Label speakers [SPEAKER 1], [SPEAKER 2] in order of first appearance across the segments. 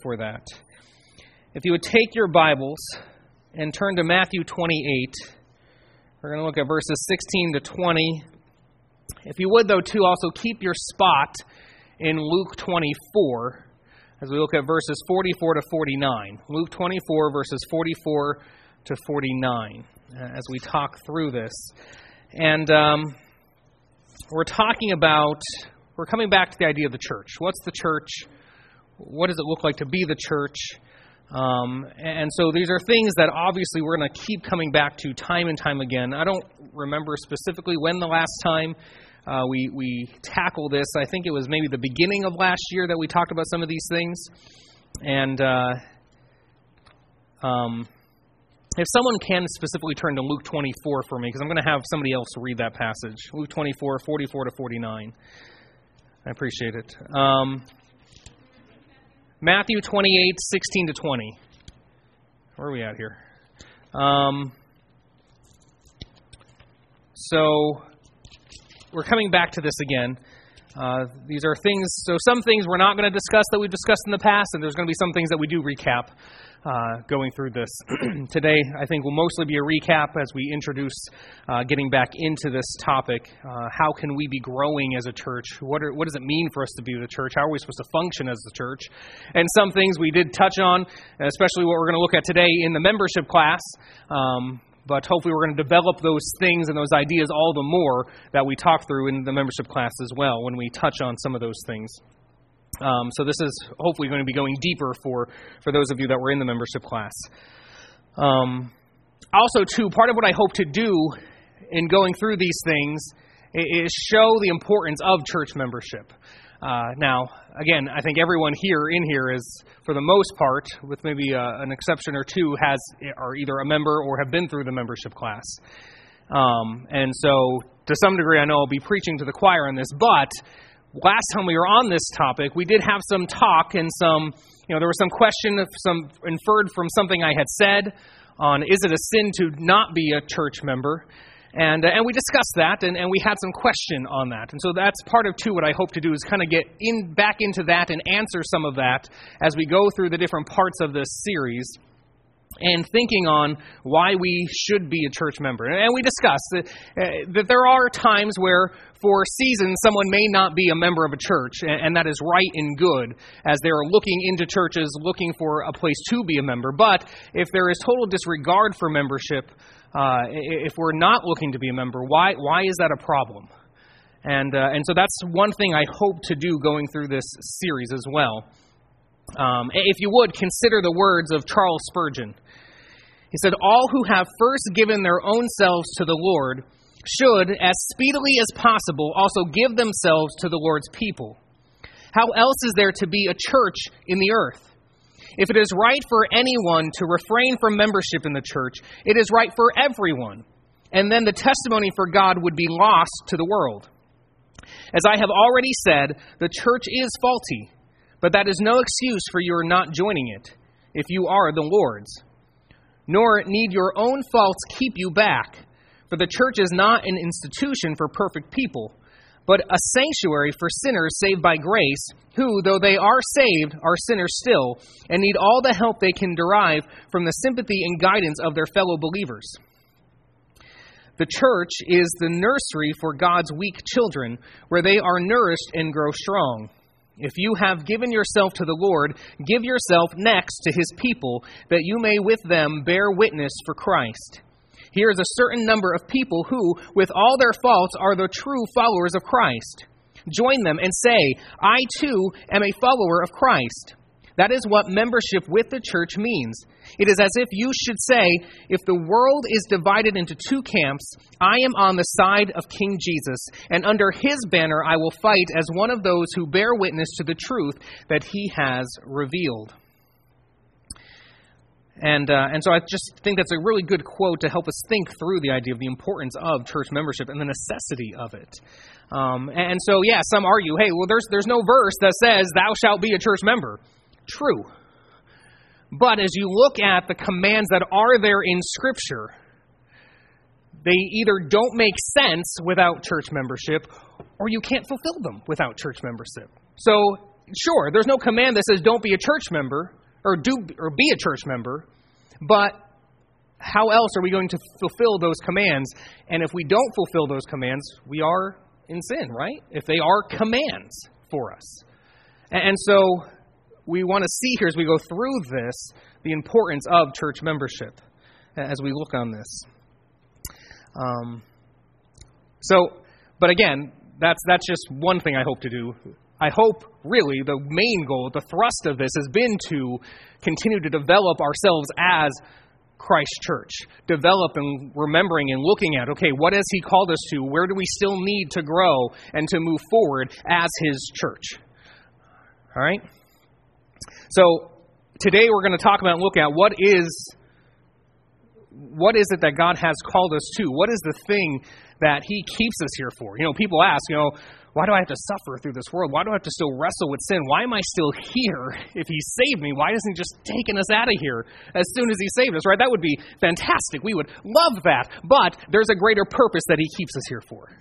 [SPEAKER 1] for that. If you would take your Bibles and turn to Matthew 28, we're going to look at verses 16 to 20. If you would, though, too, also keep your spot in Luke 24 as we look at verses 44 to 49. Luke 24, verses 44 to 49, as we talk through this. And we're coming back to the idea of the church. What's the church? What does it look like to be the church? And so these are things that obviously we're going to keep coming back to time and time again. I don't remember specifically when the last time we tackled this. I think it was maybe the beginning of last year that we talked about some of these things. And if someone can specifically turn to Luke 24 for me, because I'm going to have somebody else read that passage. Luke 24, 44 to 49. I appreciate it. Matthew 28, 16 to 20. Where are we at here? So we're coming back to this again. These are things, so some things we're not going to discuss that we've discussed in the past, and there's going to be some things that we do recap going through this. Today, I think, will mostly be a recap as we introduce getting back into this topic. How can we be growing as a church? What does it mean for us to be the church? How are we supposed to function as the church? And some things we did touch on, especially what we're going to look at today in the membership class. But hopefully we're going to develop those things and those ideas all the more that we talk through in the membership class as well when we touch on some of those things. So this is hopefully going to be going deeper for those of you that were in the membership class. Also, too, part of what I hope to do in going through these things is show the importance of church membership. Now, again, I think everyone in here is, for the most part, with maybe an exception or two, are either a member or have been through the membership class. And so, to some degree, I know I'll be preaching to the choir on this, but last time we were on this topic, we did have some talk and there was some question, some inferred from something I had said on, is it a sin to not be a church member? And we discussed that, and we had some question on that. And so that's part of, too, what I hope to do is kind of get back into that and answer some of that as we go through the different parts of this series and thinking on why we should be a church member. And we discussed that there are times where, for seasons, someone may not be a member of a church, and that is right and good, as they're looking into churches, looking for a place to be a member. But if there is total disregard for membership, if we're not looking to be a member, why is that a problem? And so that's one thing I hope to do going through this series as well. If you would, consider the words of Charles Spurgeon. He said, "All who have first given their own selves to the Lord should, as speedily as possible, also give themselves to the Lord's people. How else is there to be a church in the earth? If it is right for anyone to refrain from membership in the church, it is right for everyone, and then the testimony for God would be lost to the world. As I have already said, the church is faulty, but that is no excuse for your not joining it, if you are the Lord's. Nor need your own faults keep you back, for the church is not an institution for perfect people, but a sanctuary for sinners saved by grace, who, though they are saved, are sinners still, and need all the help they can derive from the sympathy and guidance of their fellow believers. The church is the nursery for God's weak children, where they are nourished and grow strong. If you have given yourself to the Lord, give yourself next to His people, that you may with them bear witness for Christ. Here is a certain number of people who, with all their faults, are the true followers of Christ. Join them and say, I too am a follower of Christ. That is what membership with the church means. It is as if you should say, if the world is divided into two camps, I am on the side of King Jesus, and under His banner I will fight as one of those who bear witness to the truth that He has revealed. And so I just think that's a really good quote to help us think through the idea of the importance of church membership and the necessity of it. And so, some argue, hey, well, there's no verse that says, thou shalt be a church member. True. But as you look at the commands that are there in Scripture, they either don't make sense without church membership, or you can't fulfill them without church membership. So sure, there's no command that says don't be a church member or be a church member, but how else are we going to fulfill those commands? And if we don't fulfill those commands, we are in sin, right? If they are commands for us. And so we want to see here as we go through this, the importance of church membership as we look on this. But again, that's just one thing I hope to do. I hope, really, the main goal, the thrust of this has been to continue to develop ourselves as Christ Church. Develop and remembering and looking at, okay, what has He called us to? Where do we still need to grow and to move forward as His church? All right? So, today we're going to talk about and look at what is it that God has called us to? What is the thing that He keeps us here for? People ask, why do I have to suffer through this world? Why do I have to still wrestle with sin? Why am I still here? If He saved me, why isn't He just taking us out of here as soon as He saved us, right? That would be fantastic. We would love that. But there's a greater purpose that He keeps us here for.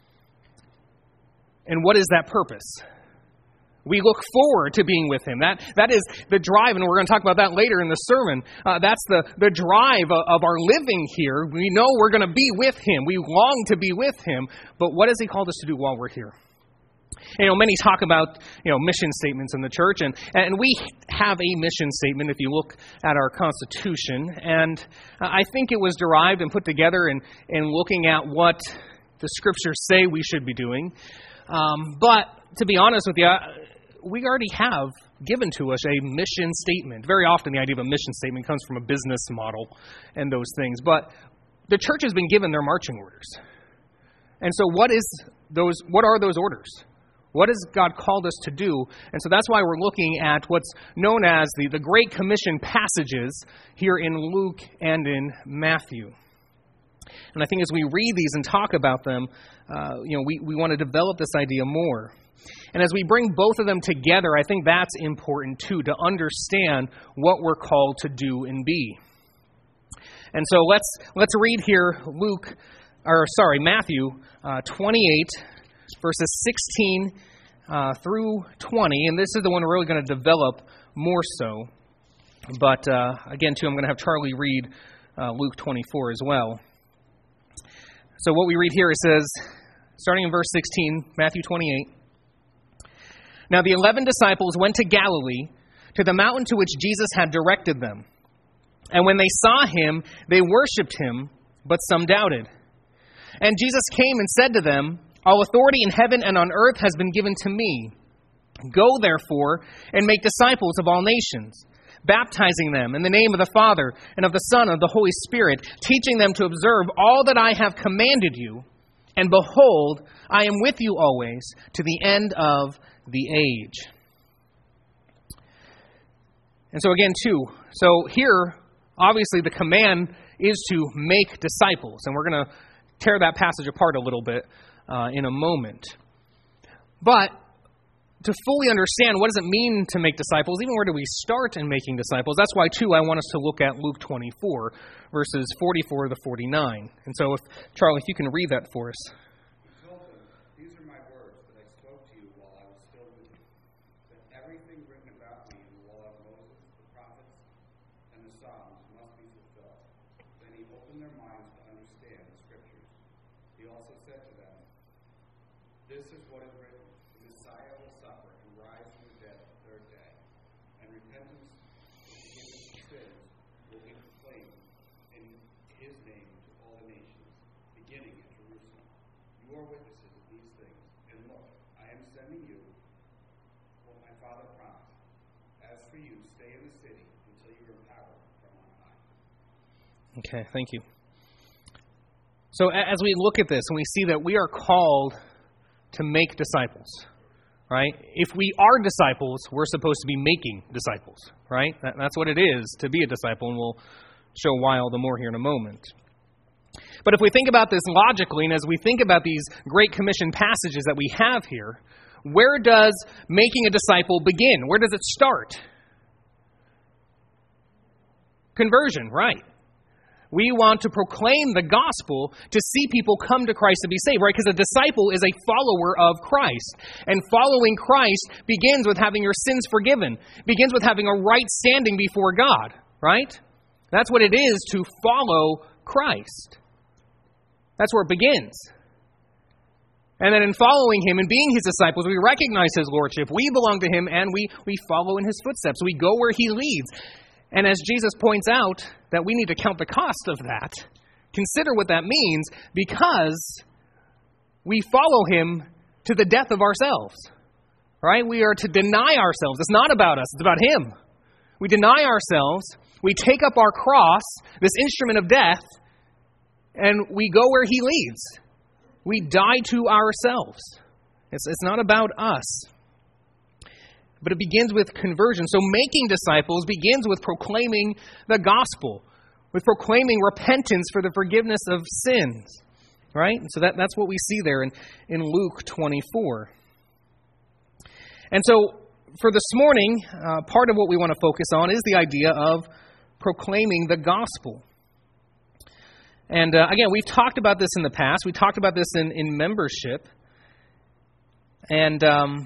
[SPEAKER 1] And what is that purpose? We look forward to being with Him. That is the drive, and we're going to talk about that later in the sermon. That's the drive of our living here. We know we're going to be with Him. We long to be with Him. But what has He called us to do while we're here? Many talk about mission statements in the church, and we have a mission statement if you look at our Constitution. And I think it was derived and put together in looking at what the Scriptures say we should be doing. But to be honest with you, we already have given to us a mission statement. Very often the idea of a mission statement comes from a business model and those things. But the church has been given their marching orders. And so what are those orders? What has God called us to do? And so that's why we're looking at what's known as the Great Commission passages here in Luke and in Matthew. And I think as we read these and talk about them, we want to develop this idea more. And as we bring both of them together, I think that's important too, to understand what we're called to do and be. And so let's read here Matthew 28, verses 16 through 20. And this is the one we're really going to develop more so. But again, too, I'm going to have Charlie read Luke 24 as well. So what we read here, it says, starting in verse 16, Matthew 28. Now the 11 disciples went to Galilee, to the mountain to which Jesus had directed them. And when they saw Him, they worshipped Him, but some doubted. And Jesus came and said to them, All authority in heaven and on earth has been given to me. Go, therefore, and make disciples of all nations, baptizing them in the name of the Father and of the Son and of the Holy Spirit, teaching them to observe all that I have commanded you. And behold, I am with you always to the end of the age. And so again, too, here, obviously the command is to make disciples. And we're going to tear that passage apart a little bit in a moment. But to fully understand what does it mean to make disciples, even where do we start in making disciples, that's why, too, I want us to look at Luke 24, verses 44 to 49. And so, Charlie, if you can read that for us.
[SPEAKER 2] He told them, These are my words that I spoke to you while I was still with you, that everything written about me in the law of Moses, the prophets, and the Psalms must be fulfilled. Then He opened their minds to understand the Scriptures. He also said to them, This is what is written. The Messiah will suffer and rise from the dead the third day, and repentance for forgiveness of sins will be proclaimed in His name to all the nations, beginning at Jerusalem. You are witnesses of these things, and look, I am sending you what my Father promised. As for you, stay in the city until you are empowered from on high.
[SPEAKER 1] Okay, thank you. So as we look at this and we see that we are called to make disciples, right? If we are disciples, we're supposed to be making disciples, right? That's what it is to be a disciple, and we'll show why all the more here in a moment. But if we think about this logically, and as we think about these Great Commission passages that we have here, where does making a disciple begin? Where does it start? Conversion, right? We want to proclaim the gospel to see people come to Christ to be saved, right? Because a disciple is a follower of Christ. And following Christ begins with having your sins forgiven. Begins with having a right standing before God, right? That's what it is to follow Christ. That's where it begins. And then in following Him and being His disciples, we recognize His lordship. We belong to Him and we follow in His footsteps. We go where He leads. And as Jesus points out, that we need to count the cost of that. Consider what that means, because we follow Him to the death of ourselves. Right? We are to deny ourselves. It's not about us. It's about Him. We deny ourselves. We take up our cross, this instrument of death, and we go where He leads. We die to ourselves. It's not about us. But it begins with conversion. So making disciples begins with proclaiming the gospel, with proclaiming repentance for the forgiveness of sins. Right? So that's what we see there in Luke 24. And so for this morning, part of what we want to focus on is the idea of proclaiming the gospel. And again, we've talked about this in the past. We talked about this in membership. And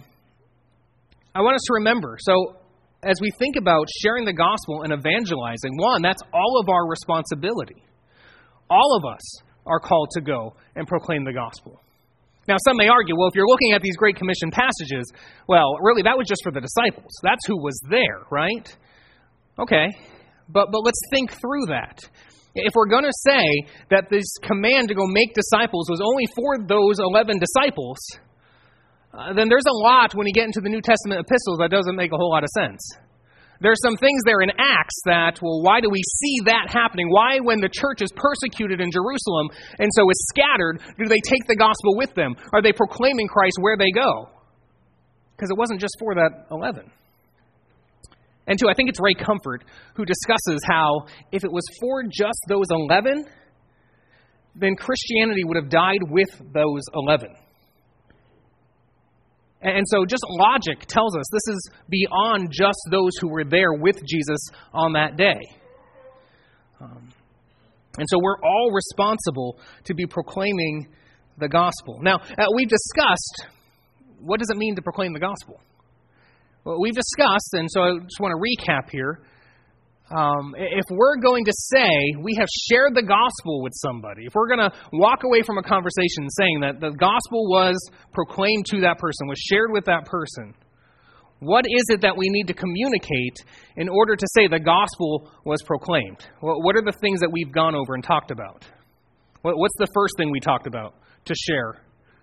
[SPEAKER 1] I want us to remember, so as we think about sharing the gospel and evangelizing, one, that's all of our responsibility. All of us are called to go and proclaim the gospel. Now, some may argue, well, if you're looking at these Great Commission passages, well, really, that was just for the disciples. That's who was there, right? Okay, but let's think through that. If we're going to say that this command to go make disciples was only for those 11 disciples, then there's a lot when you get into the New Testament epistles that doesn't make a whole lot of sense. There's some things there in Acts that, well, why do we see that happening? Why, when the church is persecuted in Jerusalem and so is scattered, do they take the gospel with them? Are they proclaiming Christ where they go? Because it wasn't just for that 11. And two, I think it's Ray Comfort who discusses how if it was for just those 11, then Christianity would have died with those 11. And so just logic tells us this is beyond just those who were there with Jesus on that day. And so we're all responsible to be proclaiming the gospel. Now, we've discussed, what does it mean to proclaim the gospel? Well, we've discussed, and so I just want to recap here. If we're going to say we have shared the gospel with somebody, if we're going to walk away from a conversation saying that the gospel was proclaimed to that person, was shared with that person, what is it that we need to communicate in order to say the gospel was proclaimed? What are the things that we've gone over and talked about? What's the first thing we talked about to share?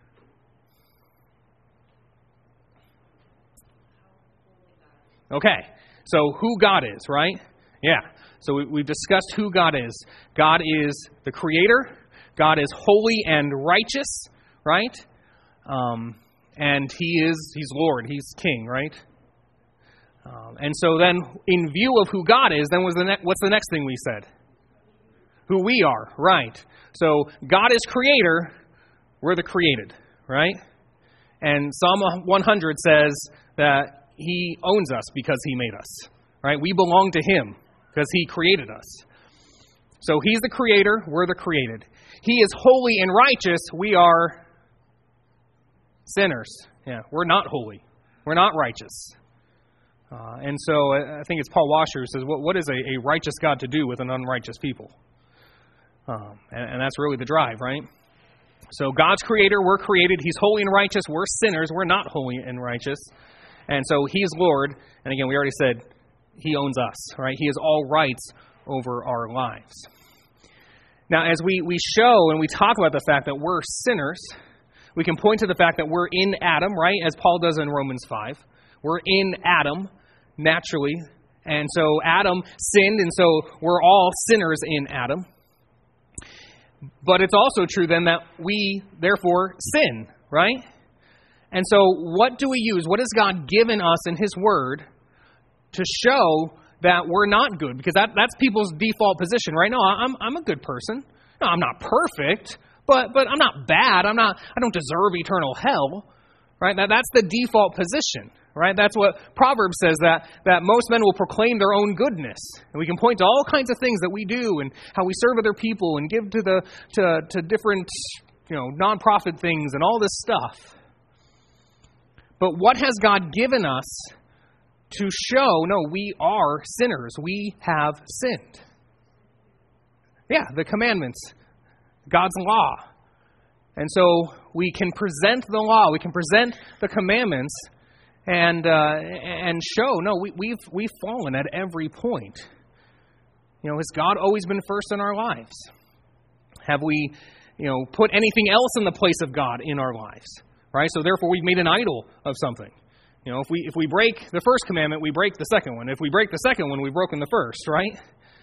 [SPEAKER 1] Okay, so who God is, right? Yeah, so we've discussed who God is. God is the Creator. God is holy and righteous, right? And He's Lord. He's King, right? And so then, in view of who God is, then what's the next thing we said? Who we are, right? So God is Creator. We're the created, right? And Psalm 100 says that He owns us because He made us, right? We belong to Him because He created us. So He's the Creator, we're the created. He is holy and righteous, we are sinners. Yeah, we're not holy. We're not righteous. And so I think it's Paul Washer who says, what is a righteous God to do with an unrighteous people? And that's really the drive, right? So God's Creator, we're created. He's holy and righteous, we're sinners, we're not holy and righteous. And so He's Lord, and again, we already said He owns us, right? He has all rights over our lives. Now, as we show and we talk about the fact that we're sinners, we can point to the fact that we're in Adam, right? As Paul does in Romans 5. We're in Adam, naturally. And so Adam sinned, and so we're all sinners in Adam. But it's also true then that we, therefore, sin, right? And so what do we use? What has God given us in His Word to show that we're not good? Because that's people's default position, right? No, I'm a good person. No, I'm not perfect, but I'm not bad. I don't deserve eternal hell, right? That's the default position, right? That's what Proverbs says, that most men will proclaim their own goodness. And we can point to all kinds of things that we do and how we serve other people and give to different, nonprofit things and all this stuff. But what has God given us to show, no, we are sinners. We have sinned. Yeah, the commandments, God's law. And so we can present the law, we can present the commandments and show, no, we've fallen at every point. Has God always been first in our lives? Have we, put anything else in the place of God in our lives? Right? So therefore we've made an idol of something. If we break the first commandment, we break the second one. If we break the second one, we've broken the first, right?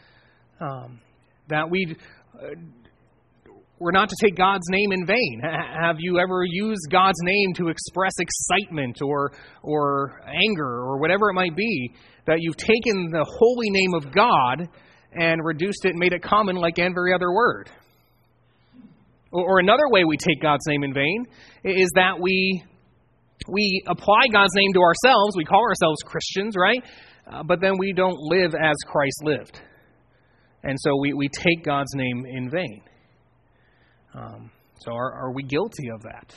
[SPEAKER 1] That we're not to take God's name in vain. Have you ever used God's name to express excitement or anger or whatever it might be, that you've taken the holy name of God and reduced it and made it common like every other word? Or another way we take God's name in vain is that we apply God's name to ourselves. We call ourselves Christians, right? But then we don't live as Christ lived. And so we take God's name in vain. So are we guilty of that?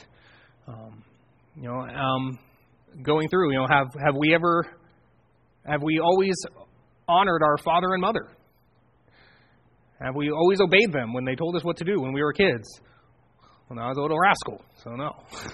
[SPEAKER 1] Going through, have we always honored our father and mother? Have we always obeyed them when they told us what to do when we were kids? When I was a little rascal, so no.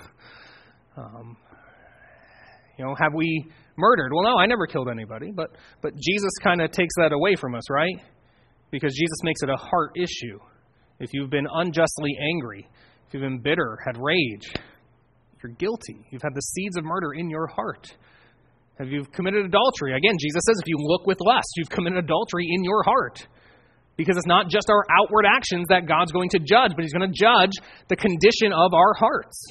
[SPEAKER 1] Have we murdered? Well, no, I never killed anybody, but Jesus kind of takes that away from us, right? Because Jesus makes it a heart issue. If you've been unjustly angry, if you've been bitter, had rage, you're guilty. You've had the seeds of murder in your heart. Have you committed adultery? Again, Jesus says if you look with lust, you've committed adultery in your heart. Because it's not just our outward actions that God's going to judge, but He's going to judge the condition of our hearts.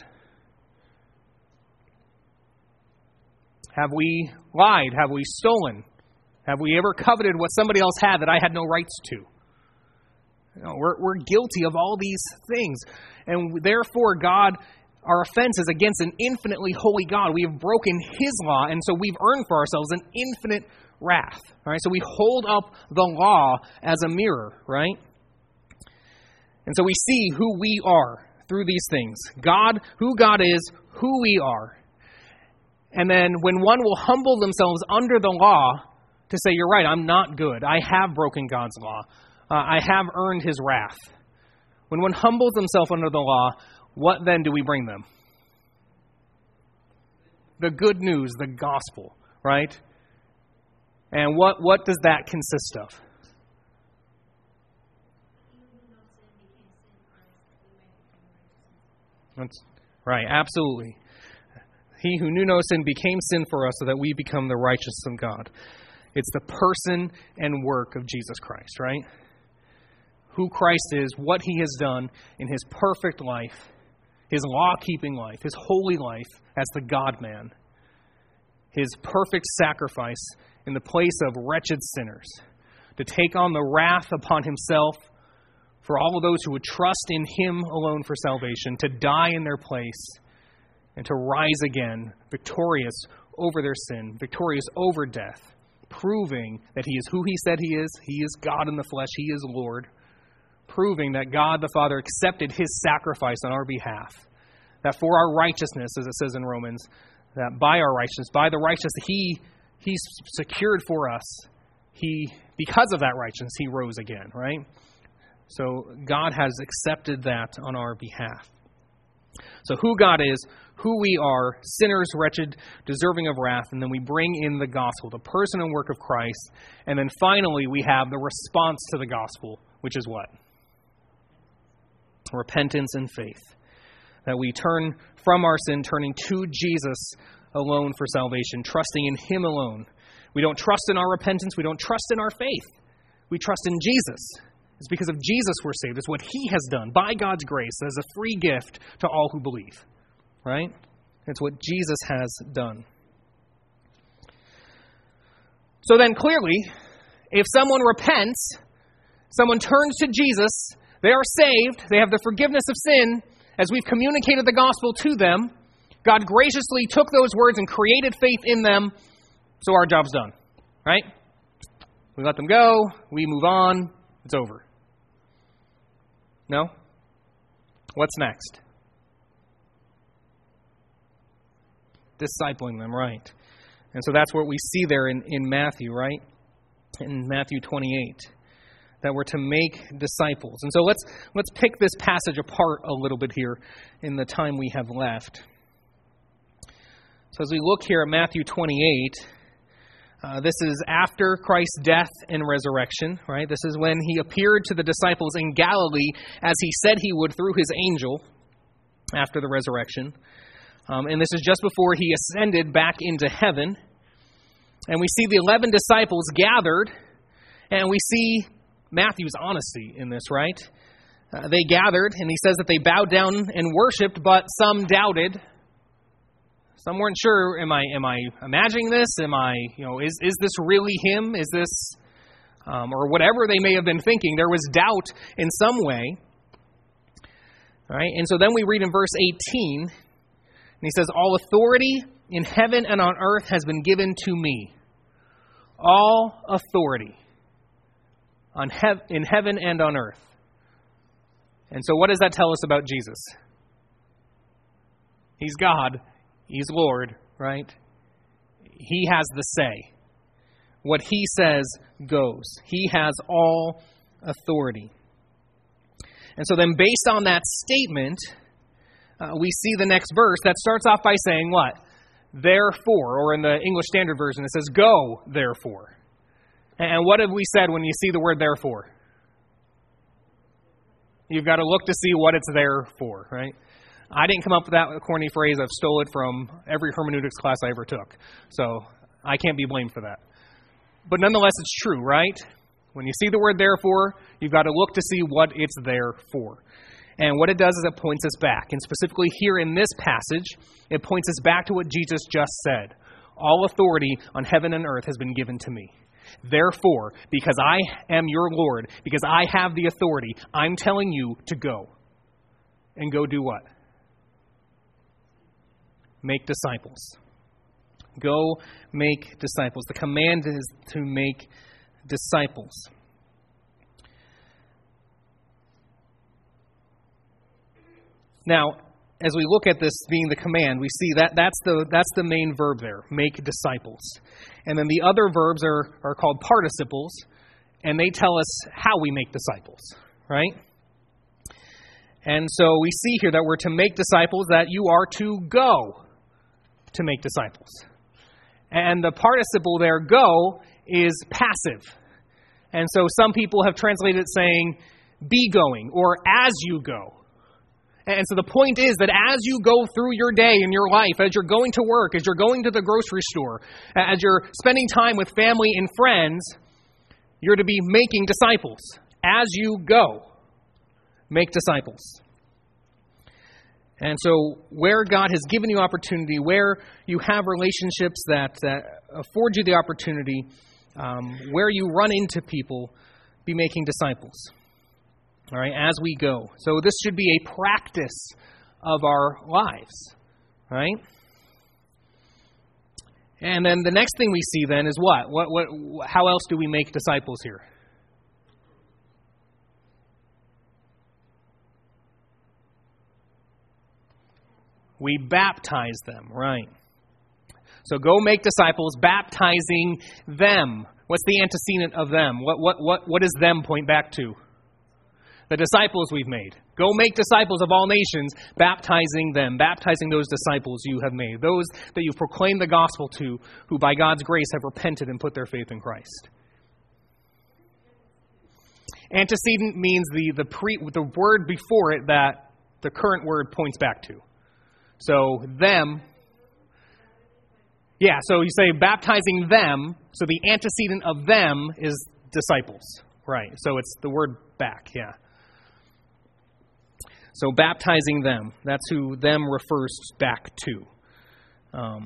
[SPEAKER 1] Have we lied? Have we stolen? Have we ever coveted what somebody else had that I had no rights to? We're guilty of all these things. And therefore, God, our offense is against an infinitely holy God. We have broken His law, and so we've earned for ourselves an infinite wrath. All right, so we hold up the law as a mirror, right? And so we see who we are through these things. God, who God is, who we are. And then when one will humble themselves under the law to say, you're right, I'm not good. I have broken God's law. I have earned His wrath. When one humbles himself under the law, what then do we bring them? The good news, the gospel, right? And what does that consist of? That's right, absolutely. He who knew no sin became sin for us so that we become the righteousness of God. It's the person and work of Jesus Christ, right? Who Christ is, what He has done in His perfect life, His law-keeping life, His holy life as the God-man, His perfect sacrifice in the place of wretched sinners, to take on the wrath upon Himself for all of those who would trust in Him alone for salvation, to die in their place, and to rise again, victorious over their sin, victorious over death, proving that He is who He said He is. He is God in the flesh. He is Lord. Proving that God the Father accepted His sacrifice on our behalf. That for our righteousness, as it says in Romans, that by our righteousness, by the righteousness He's secured for us, because of that righteousness, He rose again, right? So God has accepted that on our behalf. So who God is, who we are, sinners, wretched, deserving of wrath, and then we bring in the gospel, the person and work of Christ, and then finally we have the response to the gospel, which is what? Repentance and faith. That we turn from our sin, turning to Jesus alone for salvation, trusting in Him alone. We don't trust in our repentance, we don't trust in our faith. We trust in Jesus. It's because of Jesus we're saved. It's what He has done by God's grace as a free gift to all who believe. Right? It's what Jesus has done. So then clearly, if someone repents, someone turns to Jesus, they are saved, they have the forgiveness of sin, as we've communicated the gospel to them, God graciously took those words and created faith in them, so our job's done, right? We let them go, we move on, it's over. No? What's next? Discipling them, right. And so that's what we see there in Matthew, right? In Matthew 28, that we're to make disciples. And so let's pick this passage apart a little bit here in the time we have left. So as we look here at Matthew 28, this is after Christ's death and resurrection, right? This is when he appeared to the disciples in Galilee as he said he would through his angel after the resurrection. And this is just before he ascended back into heaven. And we see the 11 disciples gathered, and we see Matthew's honesty in this, right? They gathered, and he says that they bowed down and worshipped, but some doubted. Some weren't sure, am I imagining this? Is this really him? Is this, or whatever they may have been thinking, there was doubt in some way. All right, and so then we read in verse 18, and he says, all authority in heaven and on earth has been given to me. All authority in heaven and on earth. And so what does that tell us about Jesus? He's God. He's Lord, right? He has the say. What he says goes. He has all authority. And so then based on that statement, we see the next verse that starts off by saying what? Therefore, or in the English Standard Version, it says, go, therefore. And what have we said when you see the word therefore? You've got to look to see what it's there for, right? I didn't come up with that corny phrase. I've stole it from every hermeneutics class I ever took. So I can't be blamed for that. But nonetheless, it's true, right? When you see the word therefore, you've got to look to see what it's there for. And what it does is it points us back. And specifically here in this passage, it points us back to what Jesus just said. All authority on heaven and earth has been given to me. Therefore, because I am your Lord, because I have the authority, I'm telling you to go. And go do what? Make disciples. Go make disciples. The command is to make disciples. Now, as we look at this being the command, we see that that's the main verb there, make disciples. And then the other verbs are called participles, and they tell us how we make disciples, right? And so we see here that we're to make disciples, that you are to go to make disciples. And the participle there, go, is passive. And so some people have translated it saying, be going, or as you go. And so the point is that as you go through your day in your life, as you're going to work, as you're going to the grocery store, as you're spending time with family and friends, you're to be making disciples. As you go, make disciples. And so where God has given you opportunity, where you have relationships that afford you the opportunity, where you run into people, be making disciples. All right, as we go. So this should be a practice of our lives, right? And then the next thing we see then is what? How else do we make disciples here? We baptize them, right? So go make disciples, baptizing them. What's the antecedent of them? What does them point back to? The disciples we've made. Go make disciples of all nations, baptizing them, baptizing those disciples you have made, those that you've proclaimed the gospel to, who by God's grace have repented and put their faith in Christ. Antecedent means the word before it that the current word points back to. So them, yeah, so you say baptizing them, so the antecedent of them is disciples, right? So it's the word back, yeah. So baptizing them, that's who them refers back to.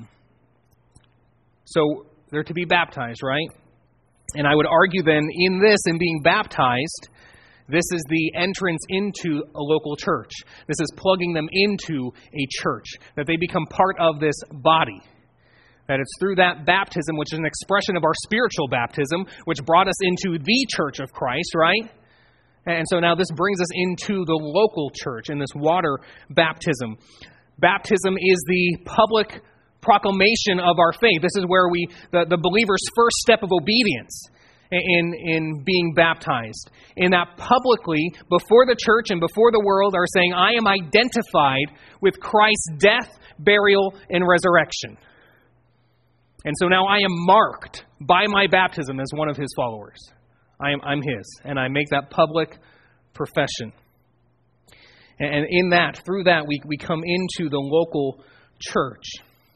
[SPEAKER 1] So they're to be baptized, right? And I would argue then in this, in being baptized, This is the entrance into a local church. This is plugging them into a church, that they become part of this body. That it's through that baptism, which is an expression of our spiritual baptism, which brought us into the church of Christ, right? And so now this brings us into the local church in this water baptism. Baptism is the public proclamation of our faith. This is where the believer's first step of obedience in being baptized. In that publicly, before the church and before the world, are saying, I am identified with Christ's death, burial, and resurrection. And so now I am marked by my baptism as one of his followers. I'm his, and I make that public profession. And in that, through that, we come into the local church.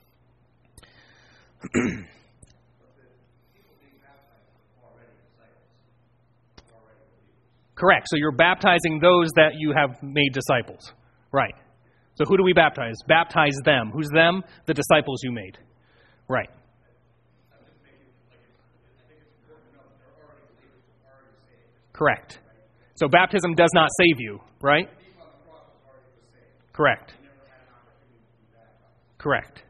[SPEAKER 1] Correct. So you're baptizing those that you have made disciples. Right. So who do we baptize? Baptize them. Who's them? The disciples you made. Right. Correct. So baptism does not save you, right? Correct. Correct.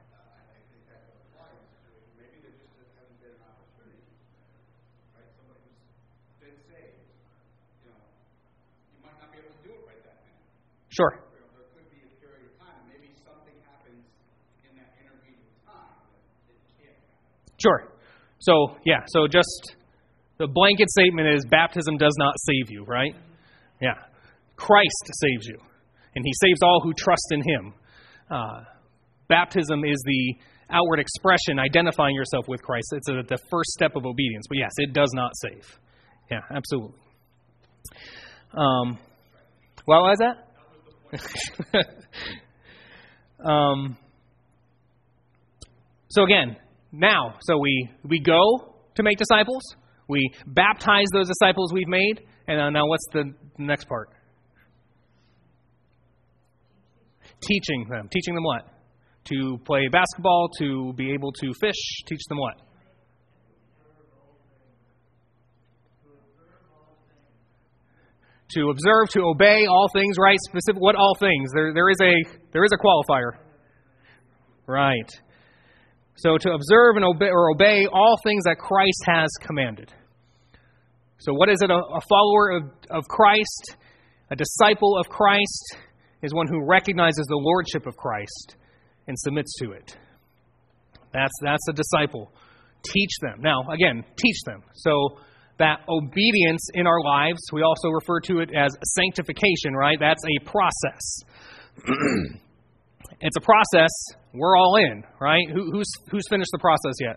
[SPEAKER 1] Sure.
[SPEAKER 2] There could be a period of time, maybe something happens in that intermediate time that it can't happen.
[SPEAKER 1] Sure. So just the blanket statement is baptism does not save you, right? Yeah. Christ saves you, and he saves all who trust in him. Baptism is the outward expression identifying yourself with Christ. It's the first step of obedience. But yes, it does not save. Yeah, absolutely. What was that? So again, now, we go to make disciples. We baptize those disciples we've made. And now what's the next part? Teaching them. Teaching them what? To play basketball, to be able to fish. Teach them what? To observe, to obey all things, right? Specific. What all things? There is a qualifier. Right. So to observe and obey all things that Christ has commanded. So what is it? A follower of Christ, a disciple of Christ, is one who recognizes the lordship of Christ and submits to it. That's a disciple. Teach them. Now, again, teach them. So that obedience in our lives, we also refer to it as sanctification, right? That's a process. It's a process. We're all in, right? Who's finished the process yet?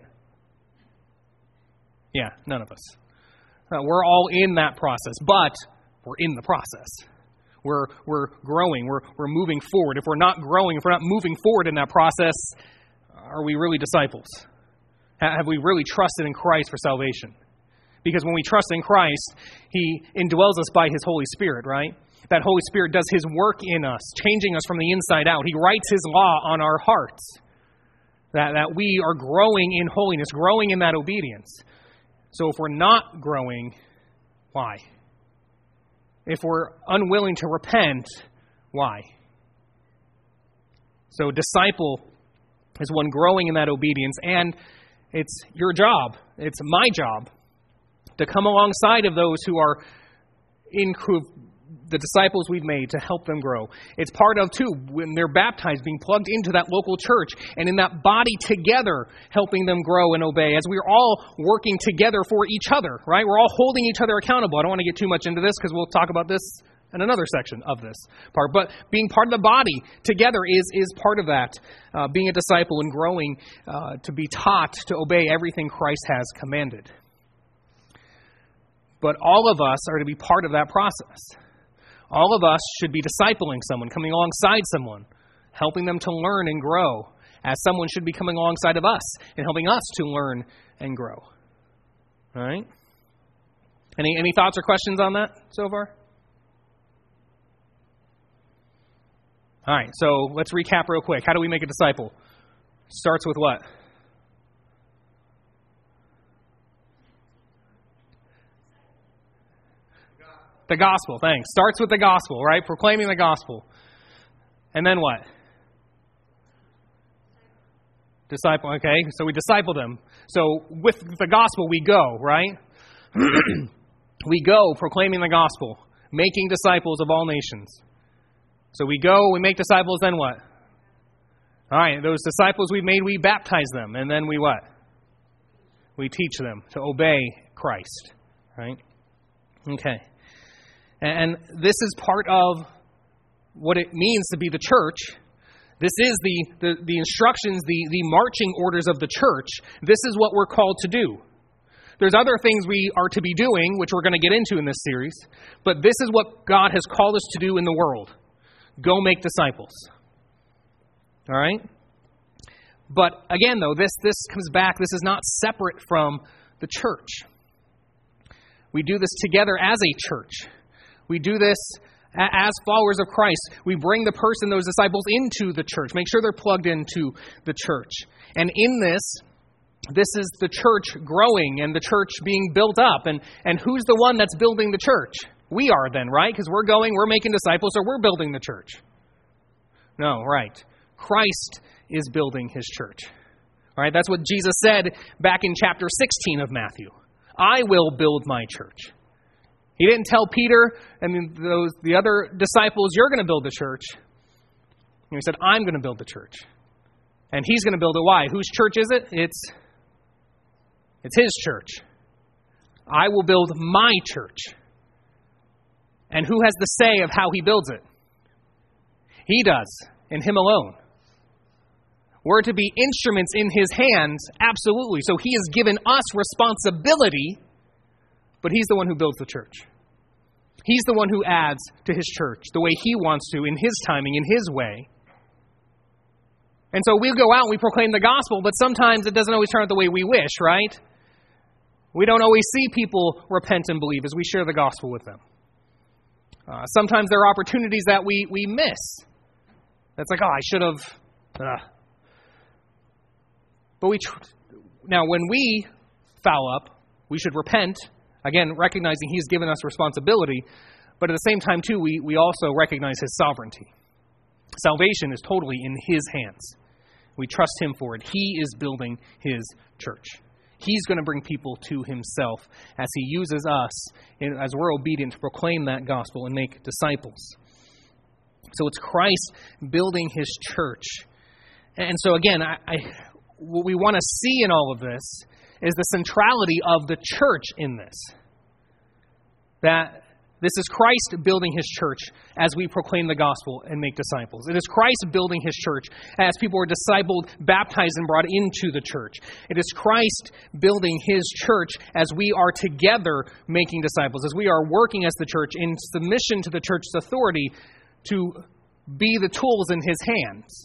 [SPEAKER 1] Yeah, none of us. We're all in that process, but we're in the process. We're growing. We're moving forward. If we're not growing, if we're not moving forward in that process, are we really disciples? Have we really trusted in Christ for salvation? Because when we trust in Christ, he indwells us by his Holy Spirit, right? That Holy Spirit does his work in us, changing us from the inside out. He writes his law on our hearts. That we are growing in holiness, growing in that obedience. So if we're not growing, why? If we're unwilling to repent, why? So disciple is one growing in that obedience, and it's your job, it's my job, to come alongside of those who are in the disciples we've made, to help them grow. It's part of, too, when they're baptized, being plugged into that local church, and in that body together, helping them grow and obey, as we're all working together for each other, right? We're all holding each other accountable. I don't want to get too much into this, because we'll talk about this in another section of this part. But being part of the body together is part of that. Being a disciple and growing to be taught to obey everything Christ has commanded. But all of us are to be part of that process. All of us should be discipling someone, coming alongside someone, helping them to learn and grow, as someone should be coming alongside of us and helping us to learn and grow. All right? Any thoughts or questions on that so far? All right, so let's recap real quick. How do we make a disciple? Starts with what? The gospel, thanks. Starts with the gospel, right? Proclaiming the gospel. And then what? Disciple, okay? So we disciple them. So with the gospel we go, right? We go proclaiming the gospel, making disciples of all nations. So we go, we make disciples, then what? All right, those disciples we've made, we baptize them. And then we what? We teach them to obey Christ, right? Okay. And this is part of what it means to be the church. This is the instructions, the marching orders of the church. This is what we're called to do. There's other things we are to be doing, which we're going to get into in this series. But this is what God has called us to do in the world. Go make disciples. All right? But again, though, this comes back. This is not separate from the church. We do this together as a church. We do this as followers of Christ. We bring the person, those disciples, into the church. Make sure they're plugged into the church. And in this is the church growing and the church being built up. And who's the one that's building the church? We are then, right? Because we're making disciples, so we're building the church. No, right. Christ is building his church. All right, that's what Jesus said back in chapter 16 of Matthew. I will build my church. He didn't tell Peter and the other disciples, you're going to build the church. He said, I'm going to build the church. And he's going to build it. Why? Whose church is it? It's his church. I will build my church. And who has the say of how he builds it? He does, and him alone. We're to be instruments in his hands, absolutely. So he has given us responsibility, but he's the one who builds the church. He's the one who adds to his church the way he wants to, in his timing, in his way. And so we go out and we proclaim the gospel, but sometimes it doesn't always turn out the way we wish, right? We don't always see people repent and believe as we share the gospel with them. Sometimes there are opportunities that we miss. That's like, I should have... But now when we foul up, we should repent, again, recognizing he's given us responsibility, but at the same time, too, we also recognize his sovereignty. Salvation is totally in his hands. We trust him for it. He is building his church. He's going to bring people to himself as he uses us, as we're obedient, to proclaim that gospel and make disciples. So it's Christ building his church. And so again, what we want to see in all of this is the centrality of the church in this. That this is Christ building his church as we proclaim the gospel and make disciples. It is Christ building his church as people are discipled, baptized, and brought into the church. It is Christ building his church as we are together making disciples, as we are working as the church in submission to the church's authority to be the tools in his hands.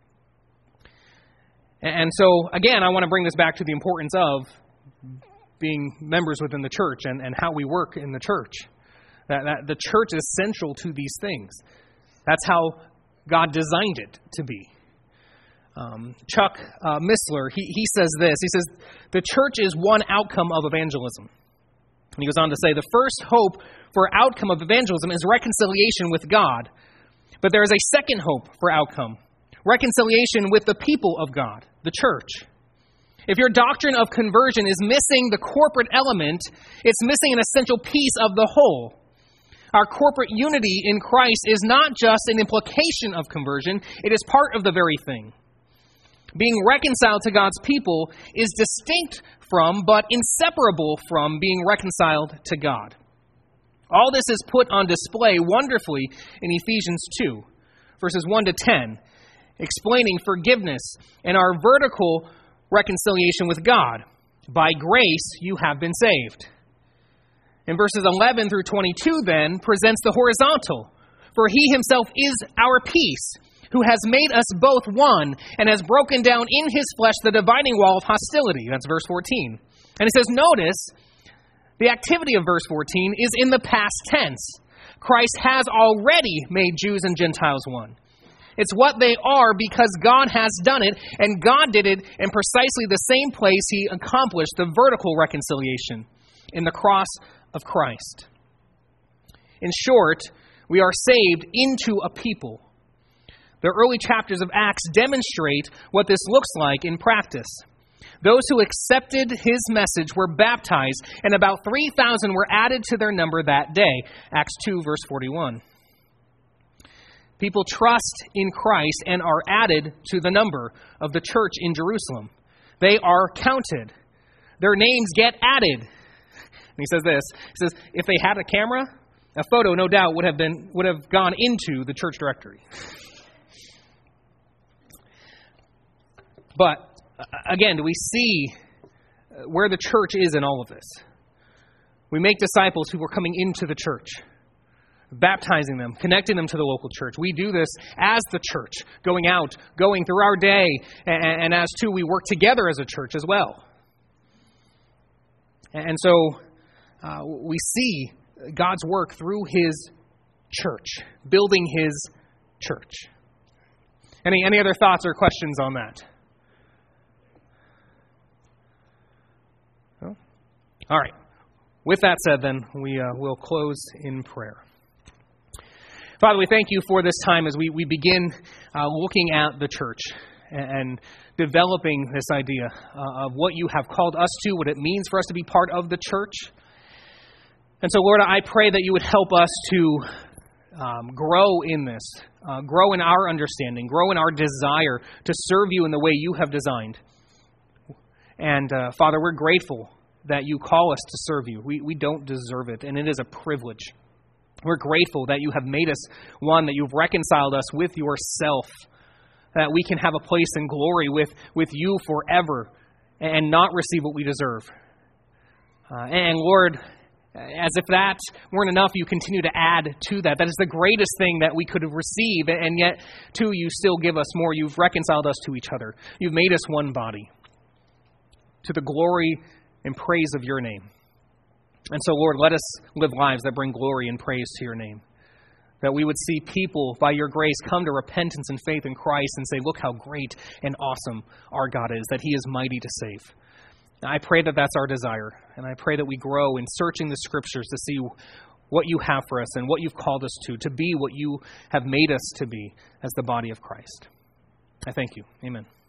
[SPEAKER 1] And so, again, I want to bring this back to the importance of being members within the church and how we work in the church. That the church is central to these things. That's how God designed it to be. Chuck Missler, he says this. He says, the church is one outcome of evangelism. And he goes on to say, the first hope for outcome of evangelism is reconciliation with God. But there is a second hope for outcome. Reconciliation with the people of God, the church. If your doctrine of conversion is missing the corporate element, it's missing an essential piece of the whole. Our corporate unity in Christ is not just an implication of conversion, it is part of the very thing. Being reconciled to God's people is distinct from, but inseparable from, being reconciled to God. All this is put on display wonderfully in Ephesians 2, verses 1 to 10, explaining forgiveness and our vertical reconciliation with God. By grace you have been saved. In verses 11 through 22 then presents the horizontal. For he himself is our peace, who has made us both one and has broken down in his flesh the dividing wall of hostility. That's verse 14. And it says, notice, the activity of verse 14 is in the past tense. Christ has already made Jews and Gentiles one. It's what they are because God has done it, and God did it in precisely the same place he accomplished the vertical reconciliation, in the cross of Christ. In short, we are saved into a people. The early chapters of Acts demonstrate what this looks like in practice. Those who accepted his message were baptized, and about 3,000 were added to their number that day. Acts 2, verse 41. People trust in Christ and are added to the number of the church in Jerusalem. They are counted. Their names get added. And he says this. He says, if they had a camera, a photo, no doubt, would have gone into the church directory. But, again, do we see where the church is in all of this? We make disciples who are coming into the church, baptizing them, connecting them to the local church. We do this as the church, going out, going through our day, and as too, we work together as a church as well. And so we see God's work through his church, building his church. Any other thoughts or questions on that? No? All right. With that said, then, we will close in prayer. Father, we thank you for this time as we begin looking at the church and developing this idea of what you have called us to, what it means for us to be part of the church. And so, Lord, I pray that you would help us to grow in this, grow in our understanding, grow in our desire to serve you in the way you have designed. And, Father, we're grateful that you call us to serve you. We don't deserve it, and it is a privilege. We're grateful that you have made us one, that you've reconciled us with yourself, that we can have a place in glory with you forever and not receive what we deserve. And Lord, as if that weren't enough, you continue to add to that. That is the greatest thing that we could have received, and yet, too, you still give us more. You've reconciled us to each other. You've made us one body to the glory and praise of your name. And so, Lord, let us live lives that bring glory and praise to your name. That we would see people, by your grace, come to repentance and faith in Christ and say, look how great and awesome our God is, that he is mighty to save. Now, I pray that that's our desire, and I pray that we grow in searching the Scriptures to see what you have for us and what you've called us to be what you have made us to be as the body of Christ. I thank you. Amen.